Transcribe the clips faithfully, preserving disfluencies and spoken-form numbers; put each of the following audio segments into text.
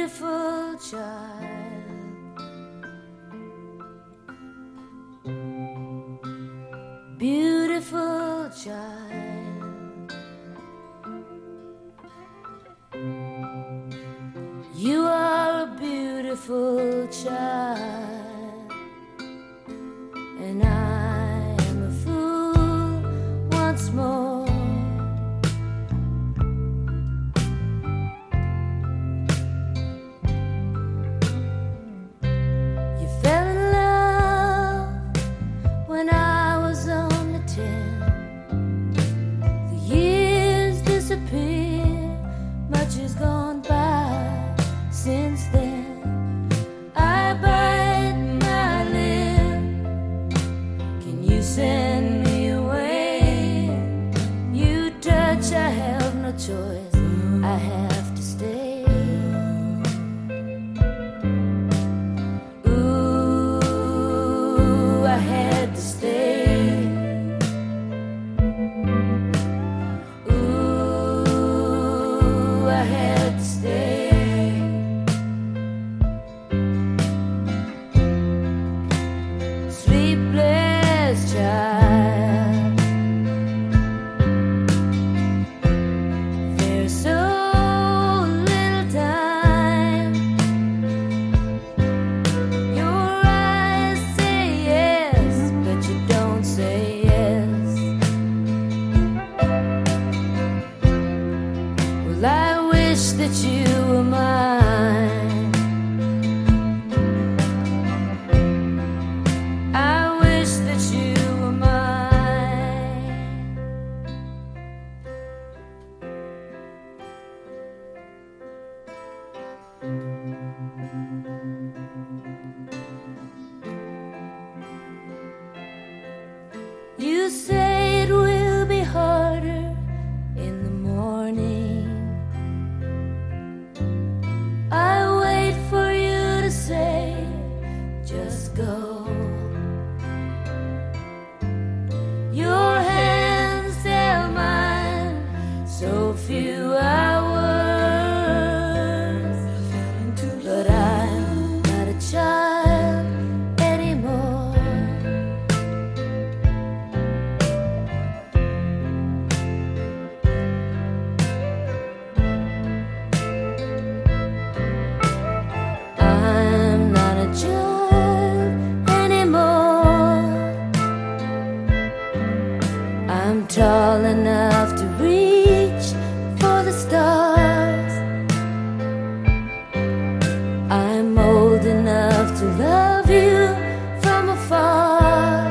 beautiful child. Beautiful child. You are a beautiful child, and I am a fool once more. Much has gone by since then. I bite my lip. Can you send me away? You touch, I have no choice. I have to stay. Ooh, I had to stay. I had to stay. Sleepless child. There's so little time. Your eyes say yes, but you don't say yes. Well, I wish that you were mine. I wish that you were mine. You say it will be harder in the morning. I wait for you to say, just go. Your hands held mine so few hours, but I'm not a child anymore. I'm tall enough to reach for the stars. I'm old enough to love you from afar.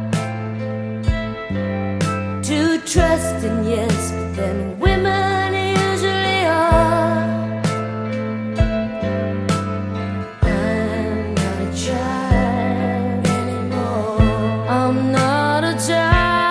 To trust in yes, but then women usually are. I'm not a child anymore. I'm not a child.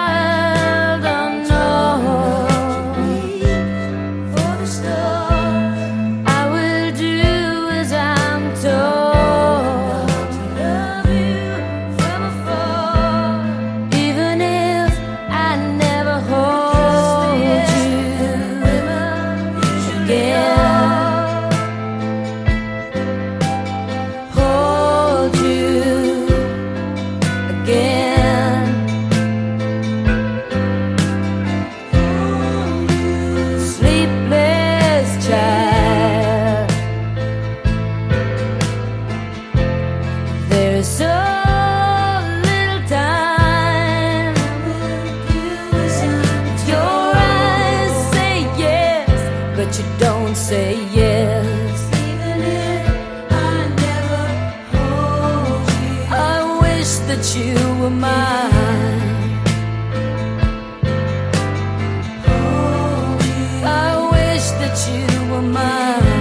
So little time. Your eyes say yes, but you don't say yes. Even if I never hold you, I wish that you were mine. I wish that you were mine.